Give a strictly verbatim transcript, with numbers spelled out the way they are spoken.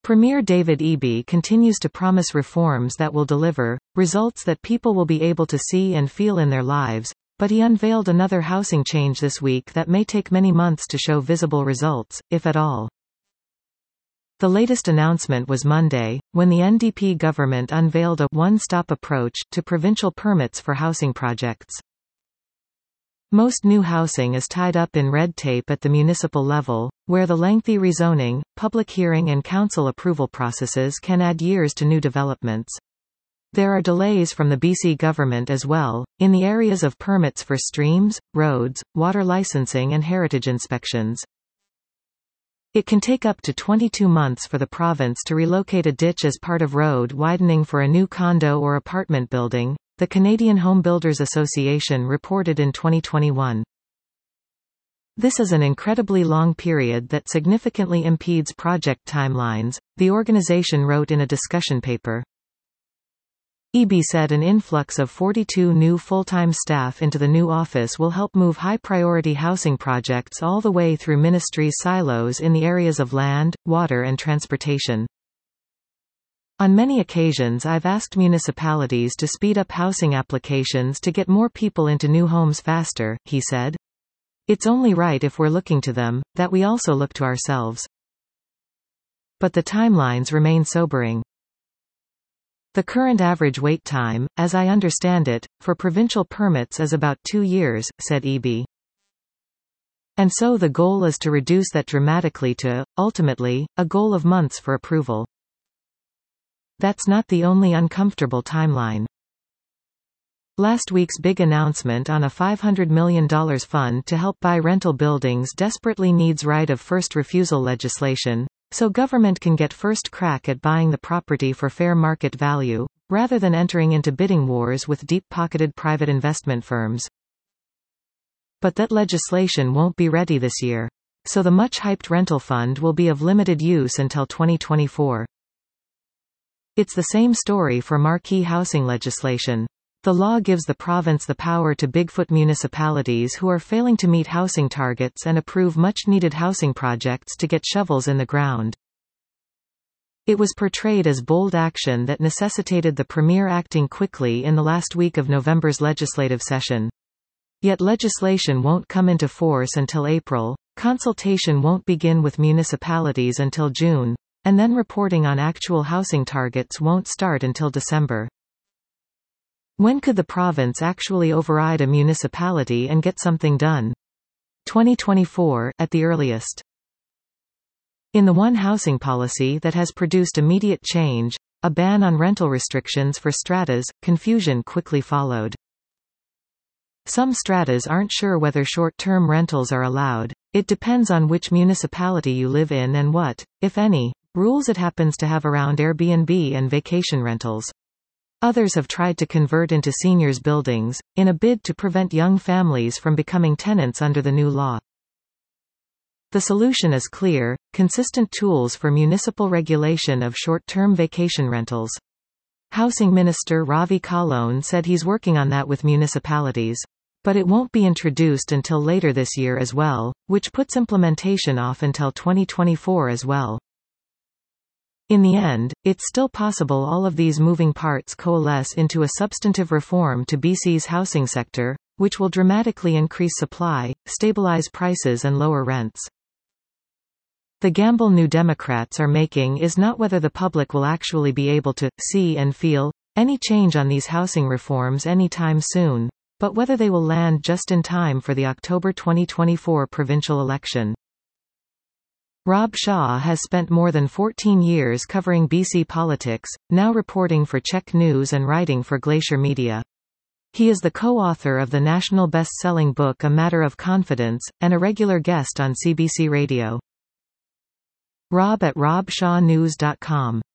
Premier David Eby continues to promise reforms that will deliver results that people will be able to see and feel in their lives, but he unveiled another housing change this week that may take many months to show visible results, if at all. The latest announcement was Monday, when the N D P government unveiled a one-stop approach to provincial permits for housing projects. Most new housing is tied up in red tape at the municipal level, where the lengthy rezoning, public hearing and council approval processes can add years to new developments. There are delays from the B C government as well, in the areas of permits for streams, roads, water licensing and heritage inspections. It can take up to twenty-two months for the province to relocate a ditch as part of road widening for a new condo or apartment building, the Canadian Home Builders Association reported in twenty twenty-one. This is an incredibly long period that significantly impedes project timelines, the organization wrote in a discussion paper. Eby said an influx of forty-two new full-time staff into the new office will help move high-priority housing projects all the way through ministry's silos in the areas of land, water and transportation. On many occasions I've asked municipalities to speed up housing applications to get more people into new homes faster, he said. It's only right if we're looking to them, that we also look to ourselves. But the timelines remain sobering. The current average wait time, as I understand it, for provincial permits is about two years, said Eby. And so the goal is to reduce that dramatically to, ultimately, a goal of months for approval. That's not the only uncomfortable timeline. Last week's big announcement on a five hundred million dollars fund to help buy rental buildings desperately needs right of first refusal legislation, so government can get first crack at buying the property for fair market value, rather than entering into bidding wars with deep-pocketed private investment firms. But that legislation won't be ready this year. So the much-hyped rental fund will be of limited use until twenty twenty-four. It's the same story for marquee housing legislation. The law gives the province the power to Bigfoot municipalities who are failing to meet housing targets and approve much-needed housing projects to get shovels in the ground. It was portrayed as bold action that necessitated the Premier acting quickly in the last week of November's legislative session. Yet legislation won't come into force until April, consultation won't begin with municipalities until June, and then reporting on actual housing targets won't start until December. When could the province actually override a municipality and get something done? twenty twenty-four, at the earliest. In the one housing policy that has produced immediate change, a ban on rental restrictions for stratas, confusion quickly followed. Some stratas aren't sure whether short-term rentals are allowed. It depends on which municipality you live in and what, if any, rules it happens to have around Airbnb and vacation rentals. Others have tried to convert into seniors' buildings, in a bid to prevent young families from becoming tenants under the new law. The solution is clear: consistent tools for municipal regulation of short-term vacation rentals. Housing Minister Ravi Kahlon said he's working on that with municipalities. But it won't be introduced until later this year as well, which puts implementation off until twenty twenty-four as well. In the end, it's still possible all of these moving parts coalesce into a substantive reform to B C's housing sector, which will dramatically increase supply, stabilize prices and lower rents. The gamble New Democrats are making is not whether the public will actually be able to see and feel any change on these housing reforms anytime soon, but whether they will land just in time for the October twenty twenty-four provincial election. Rob Shaw has spent more than fourteen years covering B C politics, now reporting for Czech News and writing for Glacier Media. He is the co-author of the national best-selling book A Matter of Confidence, and a regular guest on C B C Radio. Rob at rob shaw news dot com